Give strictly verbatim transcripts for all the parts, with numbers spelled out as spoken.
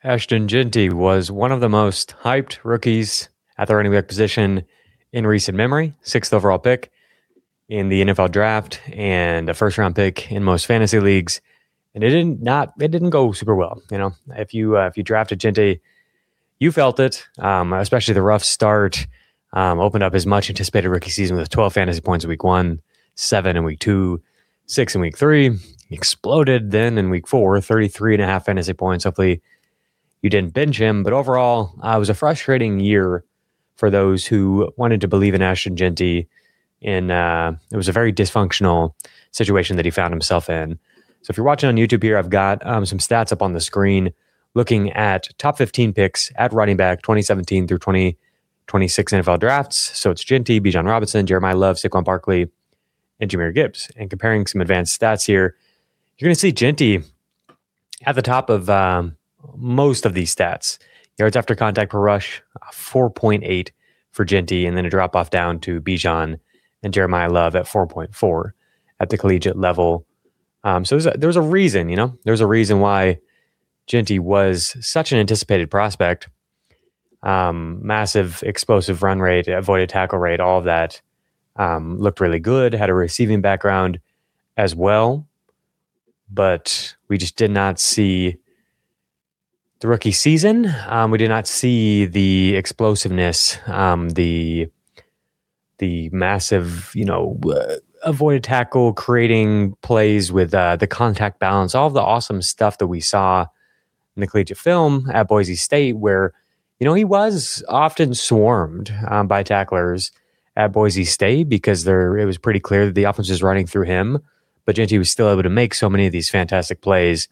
Ashton Jeanty was one of the most hyped rookies at the running back position in recent memory. Sixth overall pick in the N F L draft and a first round pick in most fantasy leagues. And it didn't not it didn't go super well. You know, if you uh, if you drafted Jeanty, you felt it, um, especially the rough start. Um, opened up his much anticipated rookie season with twelve fantasy points in week one, seven in week two, six in week three. He exploded then in week four, thirty-three and a half fantasy points. Hopefully you didn't bench him, but overall, uh, it was a frustrating year for those who wanted to believe in Ashton Jeanty. In uh, it was a very dysfunctional situation that he found himself in. So if you're watching on YouTube here, I've got um, some stats up on the screen looking at top fifteen picks at running back twenty seventeen through twenty twenty-six N F L drafts. So it's Jeanty, Bijan Robinson, Jeremiah Love, Saquon Barkley, and Jahmyr Gibbs. And comparing some advanced stats here, you're going to see Jeanty at the top of um, most of these stats. Yards after contact per rush, four point eight for Jeanty, and then a drop off down to Bijan and Jeremiah Love at four point four at the collegiate level. Um, so there's a, there's a reason, you know, there's a reason why Jeanty was such an anticipated prospect. Um, massive explosive run rate, avoided tackle rate, all of that um, looked really good. Had a receiving background as well, but we just did not see the rookie season. Um, we did not see the explosiveness, um, the the massive, you know, uh, avoided tackle, creating plays with uh, the contact balance, all of the awesome stuff that we saw in the collegiate film at Boise State, where, you know, he was often swarmed um, by tacklers at Boise State because there it was pretty clear that the offense was running through him, but Jeanty was still able to make so many of these fantastic plays.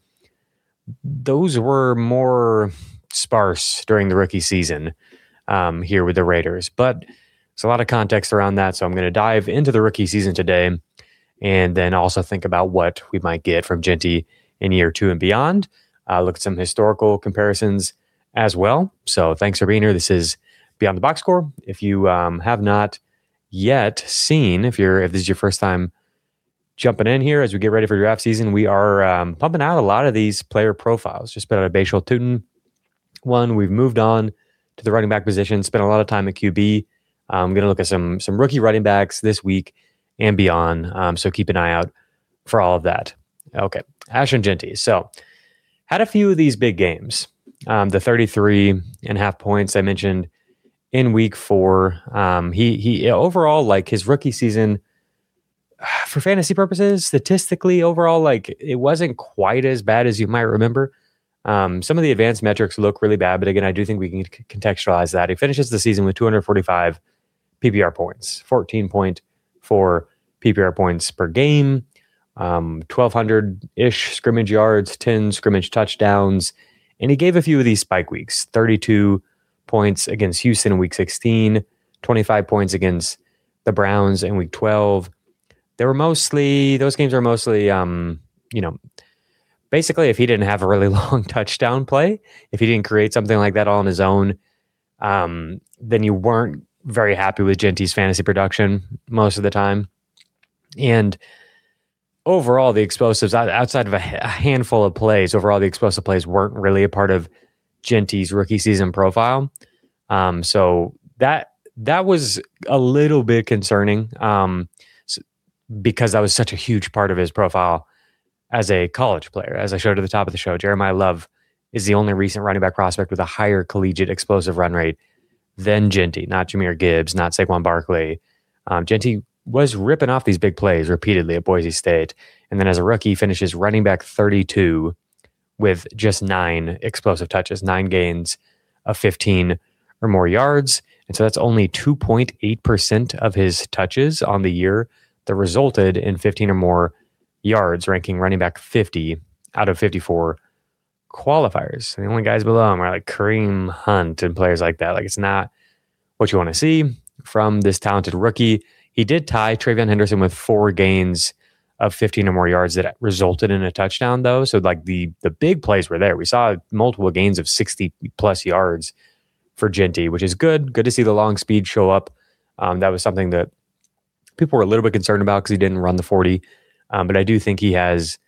Those were more sparse during the rookie season um, here with the Raiders, but there's a lot of context around that. So I'm going to dive into the rookie season today and then also think about what we might get from Jeanty in year two and beyond. Uh, look at some historical comparisons as well. So thanks for being here. This is Beyond the Box Score. If you um, have not yet seen, if you're if this is your first time jumping in here as we get ready for draft season, we are um, pumping out a lot of these player profiles. Just put out a Bashal Tutin one. We've moved on to the running back position, spent a lot of time at Q B. I'm going to look at some some rookie running backs this week and beyond. Um, so keep an eye out for all of that. Okay, Ashton Jeanty. So had a few of these big games. Um, the thirty-three and a half points I mentioned in week four. Um, he he overall, like his rookie season, for fantasy purposes, statistically overall, like it wasn't quite as bad as you might remember. Um, some of the advanced metrics look really bad, but again, I do think we can contextualize that. He finishes the season with two hundred forty-five P P R points, fourteen point four P P R points per game, um, twelve hundred-ish scrimmage yards, ten scrimmage touchdowns, and he gave a few of these spike weeks, thirty-two points against Houston in week sixteen, twenty-five points against the Browns in week twelve. They were mostly, those games are mostly, um, you know, basically if he didn't have a really long touchdown play, if he didn't create something like that all on his own, um, then you weren't very happy with Jeanty's fantasy production most of the time. And overall, the explosives, outside of a handful of plays, overall, the explosive plays weren't really a part of Jeanty's rookie season profile. Um, so that that was a little bit concerning um, because that was such a huge part of his profile as a college player. As I showed at the top of the show, Jeremiah Love is the only recent running back prospect with a higher collegiate explosive run rate than Jeanty, not Jahmyr Gibbs, not Saquon Barkley. Um, Jeanty was ripping off these big plays repeatedly at Boise State. And then as a rookie, finishes running back thirty-two with just nine explosive touches, nine gains of fifteen or more yards. And so that's only two point eight percent of his touches on the year that resulted in fifteen or more yards, ranking running back fifty out of fifty-four qualifiers. The only guys below him are like Kareem Hunt and players like that. Like, it's not what you want to see from this talented rookie. He did tie Travion Henderson with four gains of fifteen or more yards that resulted in a touchdown, though. So like the the big plays were there. We saw multiple gains of sixty plus yards for Jeanty, which is good. Good to see the long speed show up. Um, that was something that people were a little bit concerned about because he didn't run the forty. Um, but I do think he has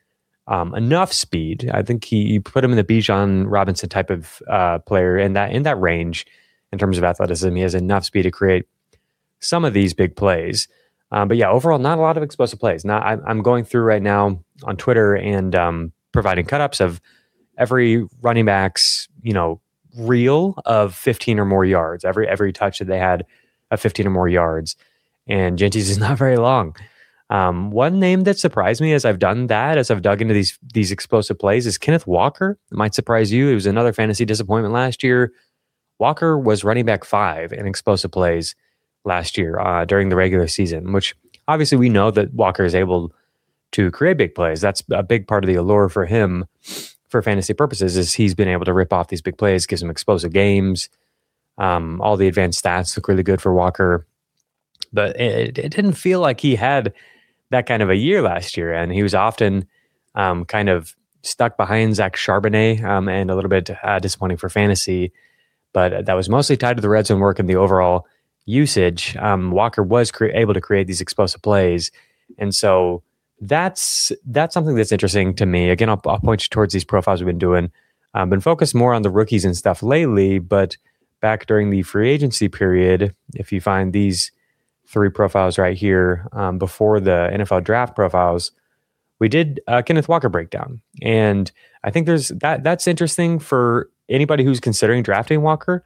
um, enough speed. I think he, he put him in the Bijan Robinson type of uh, player in that in that range in terms of athleticism. He has enough speed to create some of these big plays. Um, but yeah, overall, not a lot of explosive plays. Now, I'm, I'm going through right now on Twitter and um, providing cut-ups of every running back's, you know, reel of fifteen or more yards. Every every touch that they had of fifteen or more yards. And Genty's is not very long. Um, one name that surprised me as I've done that, as I've dug into these these explosive plays, is Kenneth Walker. It might surprise you. It was another fantasy disappointment last year. Walker was running back five in explosive plays last year uh, during the regular season, which obviously we know that Walker is able to create big plays. That's a big part of the allure for him for fantasy purposes, is he's been able to rip off these big plays, gives him explosive games. Um, all the advanced stats look really good for Walker. But it, it didn't feel like he had that kind of a year last year. And he was often um, kind of stuck behind Zach Charbonnet um, and a little bit uh, disappointing for fantasy. But that was mostly tied to the red zone work and the overall usage. Um, Walker was cre- able to create these explosive plays. And so that's that's something that's interesting to me. Again, I'll, I'll point you towards these profiles we've been doing. I've been focused more on the rookies and stuff lately, but back during the free agency period, if you find these three profiles right here um, before the N F L draft profiles, we did a Kenneth Walker breakdown. And I think there's that that's interesting for anybody who's considering drafting Walker.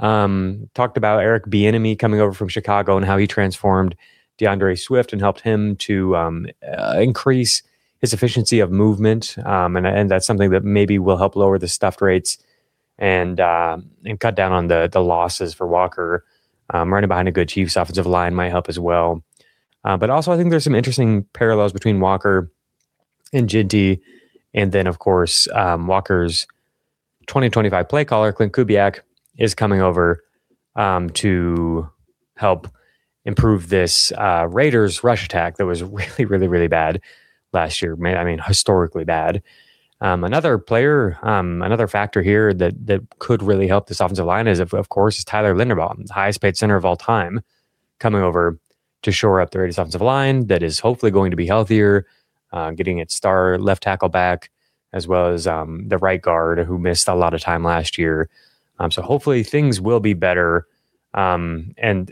Um, talked about Eric Bieniemy coming over from Chicago and how he transformed DeAndre Swift and helped him to um, uh, increase his efficiency of movement. Um, and, and that's something that maybe will help lower the stuffed rates and uh, and cut down on the the losses for Walker. Um, running behind a good Chiefs offensive line might help as well. Uh, but also, I think there's some interesting parallels between Walker and Genty. And then, of course, um, Walker's twenty twenty-five play caller, Clint Kubiak, is coming over um, to help improve this uh, Raiders rush attack that was really, really, really bad last year. I mean, historically bad. Um, another player, um, another factor here that that could really help this offensive line is, of, of course, is Tyler Linderbaum, the highest paid center of all time, coming over to shore up the Raiders offensive line that is hopefully going to be healthier, uh, getting its star left tackle back, as well as um, the right guard who missed a lot of time last year. Um, so hopefully things will be better. Um, and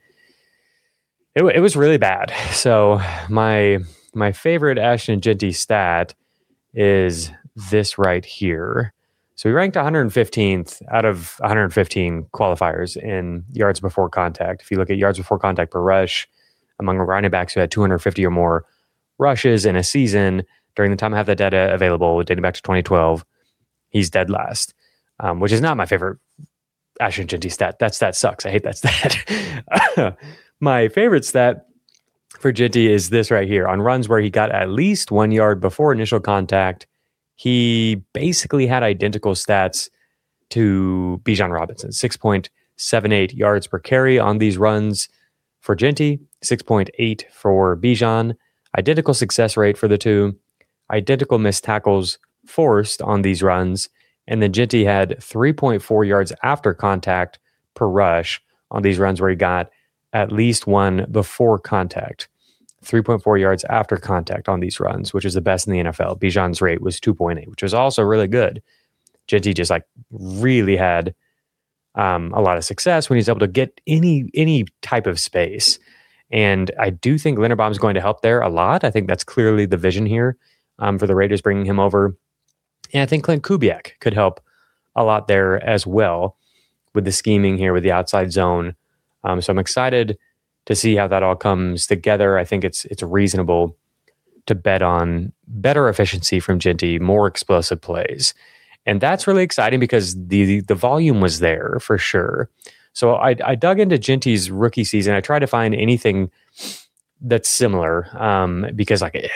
it, it was really bad. So my my favorite Ashton Genty stat is this right here. So we ranked one hundred fifteenth out of one hundred fifteen qualifiers in yards before contact. If you look at yards before contact per rush among running backs who had two hundred fifty or more rushes in a season during the time I have that data available, dating back to twenty twelve, he's dead last, um, which is not my favorite Ashton Genty stat. That stat sucks. I hate that stat. My favorite stat for Genty is this right here. On runs where he got at least one yard before initial contact, he basically had identical stats to Bijan Robinson. six point seven eight yards per carry on these runs for Genty, six point eight for Bijan. Identical success rate for the two. Identical missed tackles forced on these runs. And then Genty had three point four yards after contact per rush on these runs where he got at least one before contact. three point four yards after contact on these runs, which is the best in the N F L. Bijan's rate was two point eight, which was also really good. Genty just like really had um, a lot of success when he's able to get any any type of space. And I do think Linderbaum's going to help there a lot. I think that's clearly the vision here um, for the Raiders bringing him over. And I think Clint Kubiak could help a lot there as well with the scheming here with the outside zone. Um, so I'm excited to see how that all comes together. I think it's it's reasonable to bet on better efficiency from Genty, more explosive plays. And that's really exciting because the the volume was there for sure. So I, I dug into Genty's rookie season. I tried to find anything that's similar um, because like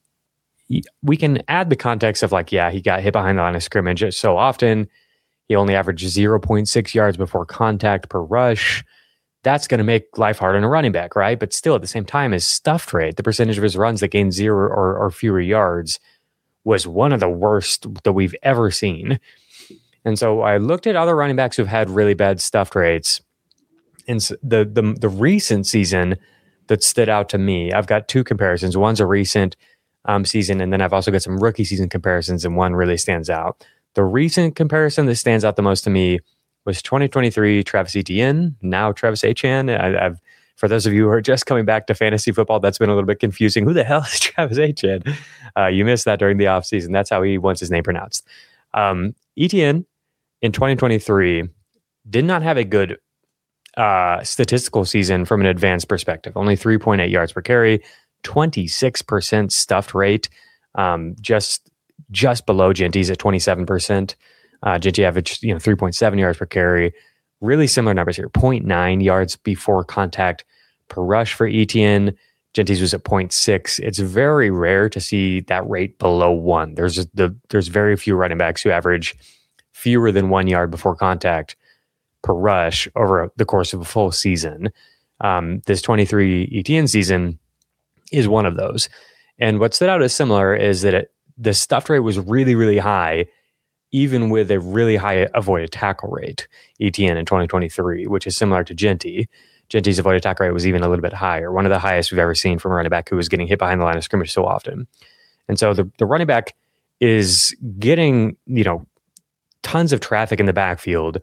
we can add the context of like, yeah, he got hit behind the line of scrimmage so often. He only averaged zero point six yards before contact per rush. That's going to make life hard on a running back, right? But still, at the same time, his stuffed rate, the percentage of his runs that gained zero or, or fewer yards, was one of the worst that we've ever seen. And so I looked at other running backs who've had really bad stuffed rates. And the the, the recent season that stood out to me, I've got two comparisons. One's a recent um, season. And then I've also got some rookie season comparisons, and one really stands out. The recent comparison that stands out the most to me was twenty twenty-three Travis Etienne, now Travis Etienne. I, I've For those of you who are just coming back to fantasy football, that's been a little bit confusing. Who the hell is Travis Etienne? Uh, you missed that during the offseason. That's how he wants his name pronounced. Um, Etienne in twenty twenty-three did not have a good uh, statistical season from an advanced perspective. Only three point eight yards per carry, twenty-six percent stuffed rate, um, just just below Genty's at twenty-seven percent. Uh, Genty averaged you know three point seven yards per carry. Really similar numbers here. zero point nine yards before contact per rush for Etienne. Genty's was at zero point six. It's very rare to see that rate below one. There's the there's very few running backs who average fewer than one yard before contact per rush over the course of a full season. Um, this twenty-three Etienne season is one of those. And what stood out as similar is that it, the stuffed rate was really, really high, even with a really high avoided tackle rate, Etienne in twenty twenty-three, which is similar to Genty. Genty's avoided tackle rate was even a little bit higher, one of the highest we've ever seen from a running back who was getting hit behind the line of scrimmage so often. And so the, the running back is getting, you know, tons of traffic in the backfield,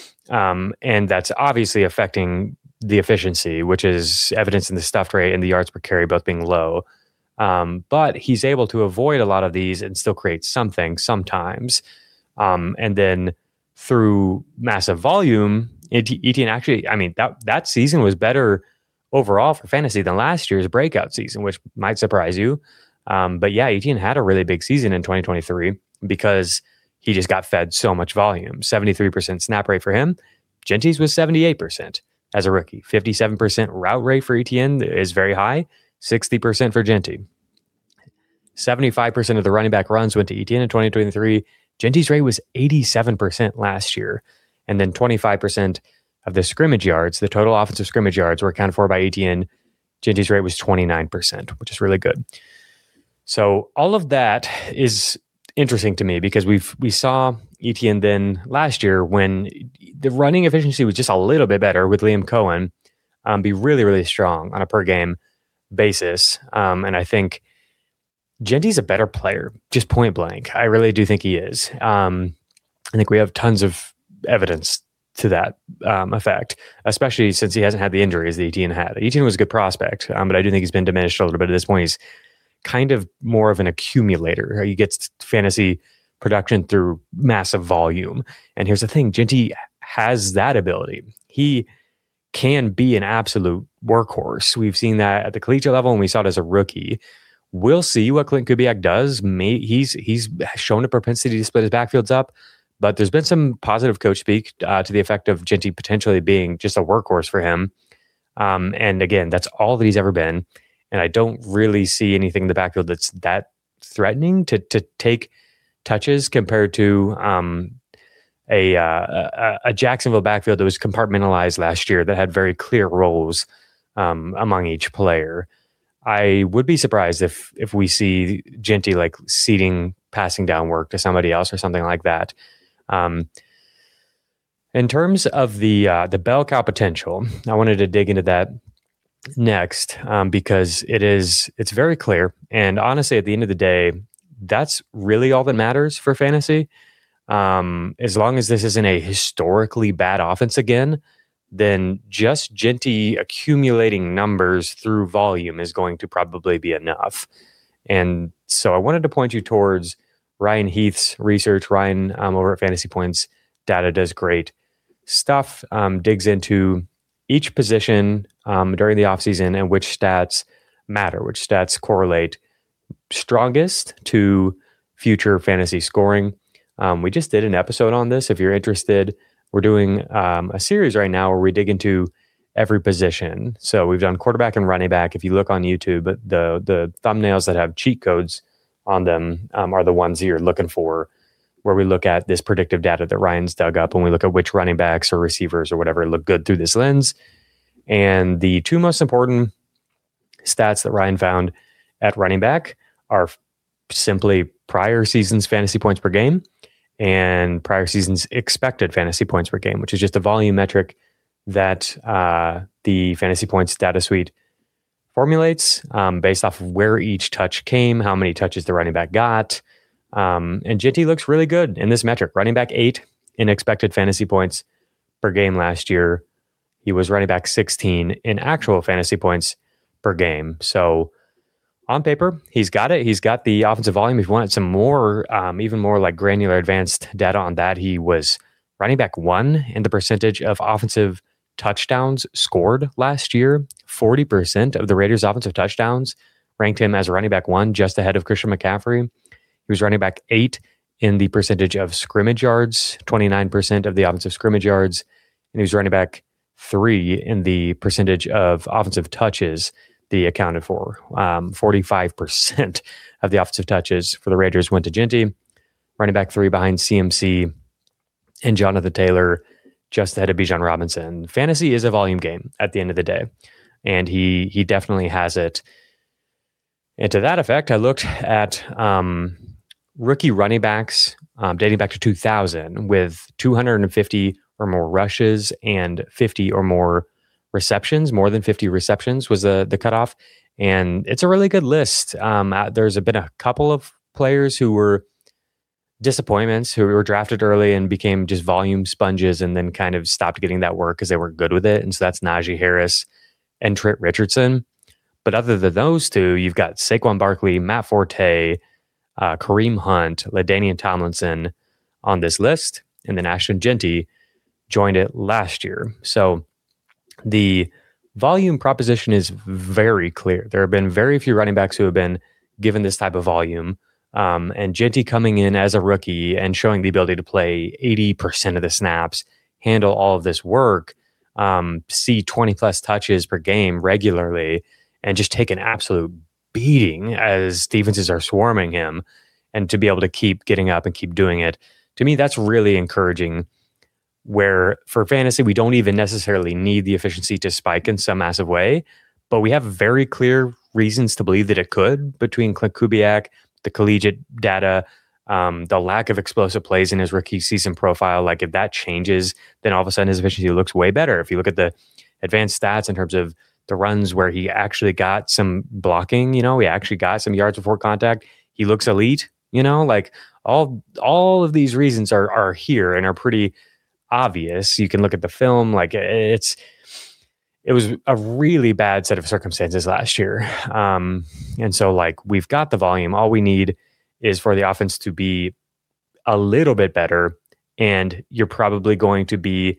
um, and that's obviously affecting the efficiency, which is evidenced in the stuffed rate and the yards per carry both being low. Um, but he's able to avoid a lot of these and still create something sometimes. Um, and then through massive volume, Etienne actually, I mean, that, that season was better overall for fantasy than last year's breakout season, which might surprise you. Um, but yeah, Etienne had a really big season in twenty twenty-three because he just got fed so much volume. seventy-three percent snap rate for him. Genty's was seventy-eight percent as a rookie. fifty-seven percent route rate for Etienne is very high. sixty percent for Genty. seventy-five percent of the running back runs went to Etienne in twenty twenty-three. Genty's rate was eighty-seven percent last year. And then twenty-five percent of the scrimmage yards, the total offensive scrimmage yards, were accounted for by Etienne. Genty's rate was twenty-nine percent, which is really good. So all of that is interesting to me because we've we saw Etienne then last year when the running efficiency was just a little bit better with Liam Cohen, um, be really, really strong on a per game basis. Um, and I think Genty's a better player, just point blank. I really do think he is. Um, I think we have tons of evidence to that um, effect, especially since he hasn't had the injuries that Etienne had. Etienne was a good prospect, um, but I do think he's been diminished a little bit at this point. He's kind of more of an accumulator. He gets fantasy production through massive volume. And here's the thing, Genty has that ability. He can be an absolute workhorse. We've seen that at the collegiate level, and we saw it as a rookie. We'll see what Clint Kubiak does. May, he's he's shown a propensity to split his backfields up, but there's been some positive coach speak uh, to the effect of Genty potentially being just a workhorse for him. Um, and again, that's all that he's ever been. And I don't really see anything in the backfield that's that threatening to to take touches compared to um, a, uh, a a Jacksonville backfield that was compartmentalized last year that had very clear roles um, among each player. I would be surprised if if we see Genty like ceding passing down work to somebody else or something like that. Um, in terms of the uh, the bell cow potential, I wanted to dig into that next um, because it is it's very clear, and honestly, at the end of the day, that's really all that matters for fantasy. Um, as long as this isn't a historically bad offense again, then just Genty accumulating numbers through volume is going to probably be enough. And so I wanted to point you towards Ryan Heath's research. Ryan um, over at Fantasy Points Data does great stuff, um, digs into each position um, during the offseason and which stats matter, which stats correlate strongest to future fantasy scoring. Um, we just did an episode on this. If you're interested, we're doing um, a series right now where we dig into every position. So we've done quarterback and running back. If you look on YouTube, the the thumbnails that have cheat codes on them um, are the ones that you're looking for, where we look at this predictive data that Ryan's dug up and we look at which running backs or receivers or whatever look good through this lens. And the two most important stats that Ryan found at running back are simply prior season's fantasy points per game and prior season's expected fantasy points per game, which is just a volume metric that uh, the Fantasy Points data suite formulates um, based off of where each touch came, how many touches the running back got. Um, and Jeanty looks really good in this metric. Running back eight in expected fantasy points per game last year. He was running back sixteen in actual fantasy points per game. So on paper, he's got it. He's got the offensive volume. If you wanted some more, um, even more like granular advanced data on that, he was running back one in the percentage of offensive touchdowns scored last year. forty percent of the Raiders' offensive touchdowns ranked him as running back one, just ahead of Christian McCaffrey. He was running back eight in the percentage of scrimmage yards, twenty-nine percent of the offensive scrimmage yards. And he was running back three in the percentage of offensive touches that he accounted for. Um, forty-five percent of the offensive touches for the Raiders went to Jeanty. Running back three behind C M C and Jonathan Taylor, just ahead of Bijan Robinson. Fantasy is a volume game at the end of the day, and he he definitely has it. And to that effect, I looked at um, rookie running backs um, dating back to two thousand with two hundred fifty or more rushes and fifty or more receptions. More than fifty receptions was the the cutoff, and it's a really good list. Um, uh, there's been a couple of players who were disappointments, who were drafted early and became just volume sponges and then kind of stopped getting that work because they weren't good with it. And so that's Najee Harris and Trent Richardson. But other than those two, you've got Saquon Barkley, Matt Forte, uh, Kareem Hunt, LaDainian Tomlinson on this list. And then Ashton Jeanty joined it last year. So the volume proposition is very clear. There have been very few running backs who have been given this type of volume. Um, and Jeanty coming in as a rookie and showing the ability to play eighty percent of the snaps, handle all of this work, um, see twenty plus touches per game regularly, and just take an absolute beating as defenses are swarming him, and to be able to keep getting up and keep doing it. To me, that's really encouraging, where for fantasy, we don't even necessarily need the efficiency to spike in some massive way, but we have very clear reasons to believe that it could between Clint Kubiak, the collegiate data, um, the lack of explosive plays in his rookie season profile. Like if that changes, then all of a sudden his efficiency looks way better. If you look at the advanced stats in terms of the runs where he actually got some blocking, you know, he actually got some yards before contact, he looks elite, you know, like all, all of these reasons are, are here and are pretty obvious. You can look at the film, like it's, it was a really bad set of circumstances last year. Um, and so like we've got the volume. All we need is for the offense to be a little bit better. And you're probably going to be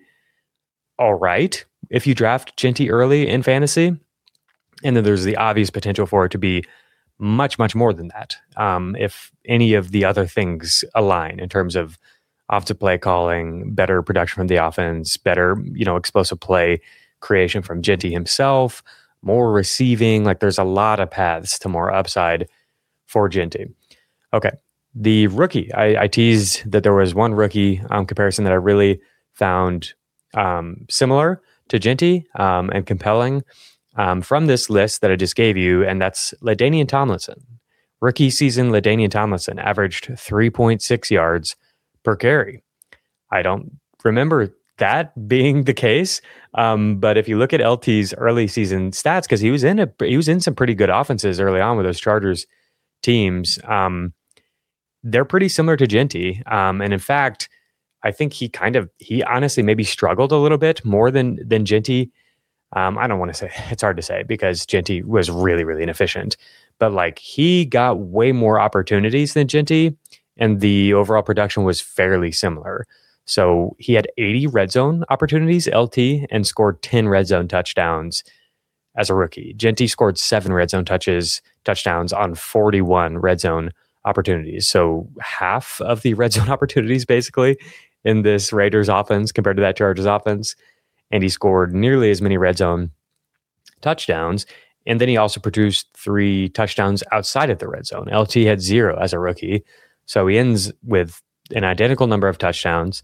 all right if you draft Jeanty early in fantasy. And then there's the obvious potential for it to be much, much more than that. Um, if any of the other things align in terms of offensive play calling, better production from the offense, better, you know, explosive play creation from Jeanty himself, more receiving. Like there's a lot of paths to more upside for Jeanty. Okay. The rookie, I, I teased that there was one rookie um, comparison that I really found um, similar to Jeanty um, and compelling um, from this list that I just gave you, and that's LaDainian Tomlinson. Rookie season, LaDainian Tomlinson averaged three point six yards per carry. I don't remember that being the case. Um, but if you look at L T's early season stats, because he was in a he was in some pretty good offenses early on with those Chargers teams, um, they're pretty similar to Jeanty. Um, and in fact, I think he kind of he honestly maybe struggled a little bit more than than Jeanty. Um, I don't want to say, it's hard to say because Jeanty was really, really inefficient. But like he got way more opportunities than Jeanty, and the overall production was fairly similar. So he had eighty red zone opportunities, L T, and scored ten red zone touchdowns as a rookie. Jeanty scored seven red zone touches, touchdowns on forty-one red zone opportunities. So half of the red zone opportunities basically in this Raiders offense compared to that Chargers offense. And he scored nearly as many red zone touchdowns. And then he also produced three touchdowns outside of the red zone. L T had zero as a rookie. So he ends with an identical number of touchdowns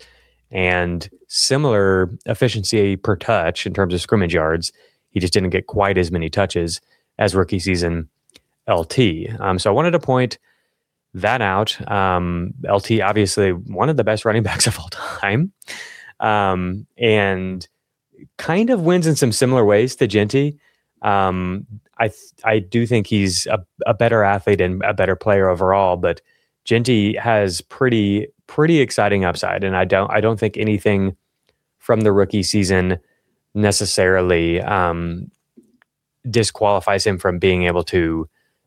and similar efficiency per touch in terms of scrimmage yards. He just didn't get quite as many touches as rookie season L T. Um, so I wanted to point that out. Um, L T, obviously one of the best running backs of all time, um, and kind of wins in some similar ways to Jeanty. Um, I th- I do think he's a, a better athlete and a better player overall, but Jeanty has pretty pretty exciting upside, and I don't I don't think anything from the rookie season necessarily um, disqualifies him from being able to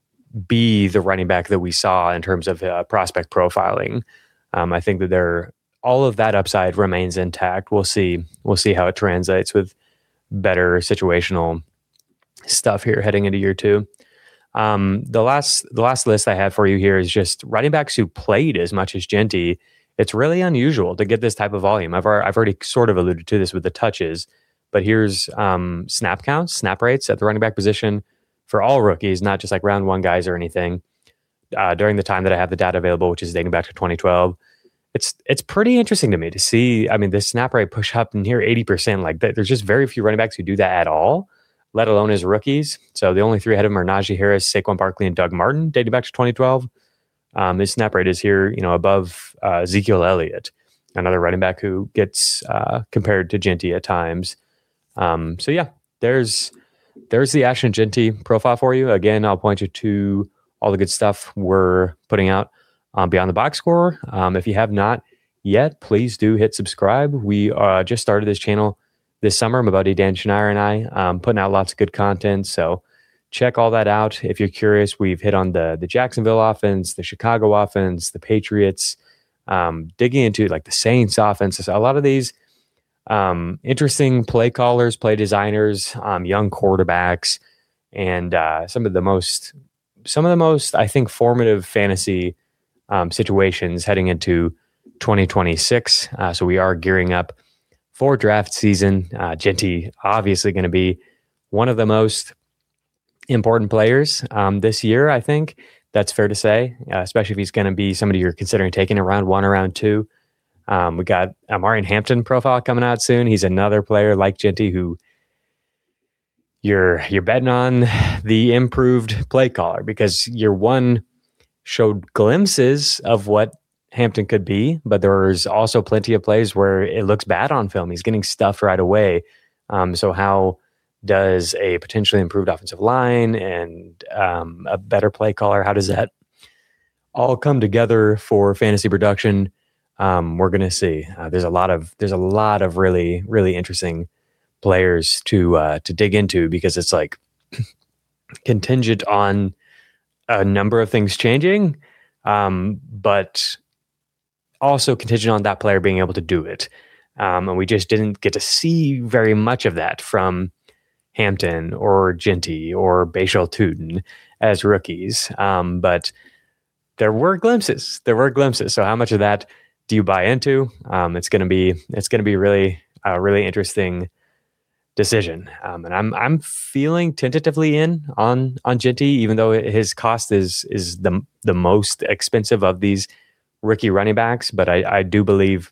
be the running back that we saw in terms of uh, prospect profiling. Um, I think that there all of that upside remains intact. We'll see. We'll see how it translates with better situational stuff here heading into year two. Um, the last the last list I have for you here is just running backs who played as much as Jeanty. It's really unusual to get this type of volume. I've already, I've already sort of alluded to this with the touches, but here's um, snap counts, snap rates at the running back position for all rookies, not just like round one guys or anything. Uh, during the time that I have the data available, which is dating back to twenty twelve, it's it's pretty interesting to me to see. I mean, the snap rate push up near eighty percent. Like that, there's just very few running backs who do that at all, let alone as rookies. So the only three ahead of them are Najee Harris, Saquon Barkley, and Doug Martin, dating back to twenty twelve. Um, his snap rate is here, you know, above uh, Ezekiel Elliott, another running back who gets uh, compared to Jeanty at times. Um, so yeah, there's there's the Ashton Jeanty profile for you. Again, I'll point you to all the good stuff we're putting out on Beyond the Box Score. Um, if you have not yet, please do hit subscribe. We uh, just started this channel this summer. My buddy Dan Schneier and I um, putting out lots of good content. So check all that out. If you're curious, we've hit on the the Jacksonville offense, the Chicago offense, the Patriots, um, digging into like the Saints offense. A lot of these um, interesting play callers, play designers, um, young quarterbacks, and uh, some of the most, some of the most, I think, formative fantasy um, situations heading into twenty twenty-six. Uh, so we are gearing up for draft season. Uh, Jeanty obviously going to be one of the most important players um, this year, I think. That's fair to say, uh, especially if he's going to be somebody you're considering taking in round one or round two. Um, we got Omarion Hampton profile coming out soon. He's another player like Jeanty who you're you're betting on the improved play caller, because year one showed glimpses of what Hampton could be, but there's also plenty of plays where it looks bad on film. He's getting stuffed right away. Um, so how does a potentially improved offensive line and um, a better play caller, how does that all come together for fantasy production? Um, we're going to see. Uh, there's a lot of there's a lot of really really interesting players to uh, to dig into, because it's like contingent on a number of things changing, um, but also contingent on that player being able to do it. Um, and we just didn't get to see very much of that from Hampton or Jeanty or Bashal Tootin as rookies. Um, but there were glimpses. There were glimpses. So how much of that do you buy into? Um, it's going to be it's going to be really a really interesting decision. Um, and I'm I'm feeling tentatively in on on Jeanty, even though his cost is is the the most expensive of these rookie running backs. But I, I do believe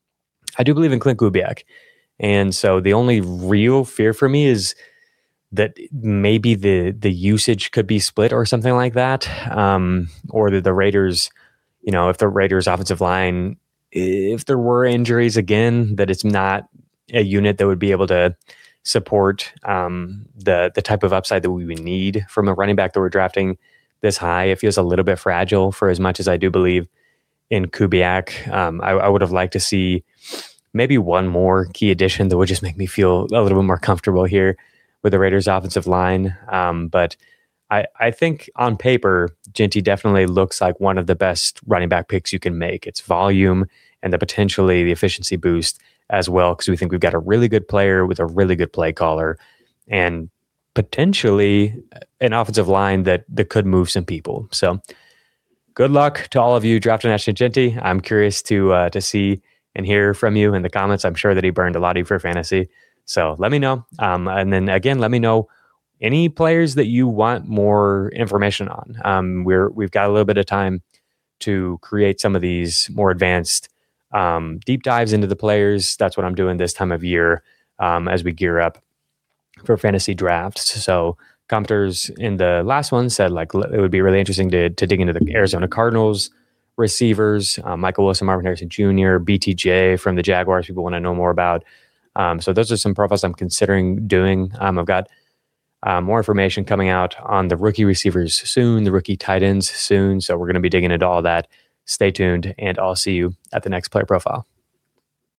I do believe in Klint Kubiak. And so the only real fear for me is that maybe the the usage could be split or something like that, um, or that the Raiders, you know, if the Raiders offensive line, if there were injuries again, that it's not a unit that would be able to support um, the the type of upside that we would need from a running back that we're drafting this high. It feels a little bit fragile for as much as I do believe in Kubiak. Um, I, I would have liked to see maybe one more key addition that would just make me feel a little bit more comfortable here with the Raiders offensive line. Um, but I, I think on paper, Jeanty definitely looks like one of the best running back picks you can make. It's volume and the potentially the efficiency boost as well, because we think we've got a really good player with a really good play caller and potentially an offensive line that, that could move some people. So good luck to all of you drafting Ashton Jeanty. I'm curious to uh, to see and hear from you in the comments. I'm sure that he burned a lot of you for fantasy. So let me know. Um, and then again, let me know any players that you want more information on. Um, we're, we've got a little bit of time to create some of these more advanced um, deep dives into the players. That's what I'm doing this time of year um, as we gear up for fantasy drafts. So commenters in the last one said like it would be really interesting to, to dig into the Arizona Cardinals receivers, um, Michael Wilson, Marvin Harrison Junior, B T J from the Jaguars, people want to know more about. Um, so those are some profiles I'm considering doing. Um, I've got Uh, more information coming out on the rookie receivers soon, the rookie tight ends soon. So we're going to be digging into all that. Stay tuned, and I'll see you at the next player profile.